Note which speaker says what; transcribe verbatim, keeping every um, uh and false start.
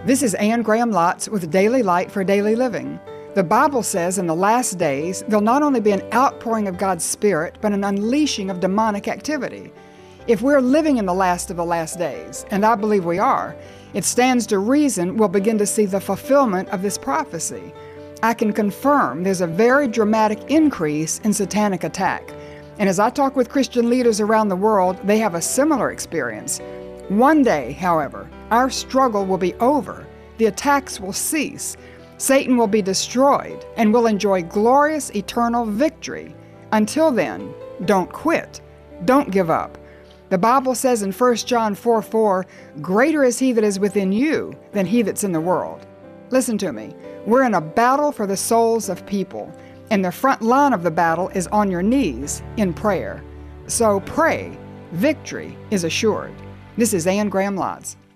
Speaker 1: This is Anne Graham Lotz with Daily Light for Daily Living. The Bible says in the last days, there'll not only be an outpouring of God's Spirit, but an unleashing of demonic activity. If we're living in the last of the last days, and I believe we are, it stands to reason we'll begin to see the fulfillment of this prophecy. I can confirm there's a very dramatic increase in satanic attack. And as I talk with Christian leaders around the world, they have a similar experience. One day, however, our struggle will be over. The attacks will cease. Satan will be destroyed, and we'll enjoy glorious eternal victory. Until then, don't quit. Don't give up. The Bible says in First John four four, "Greater is he that is within you than he that's in the world." Listen to me. We're in a battle for the souls of people, and the front line of the battle is on your knees in prayer. So pray. Victory is assured. This is Anne Graham Lotz.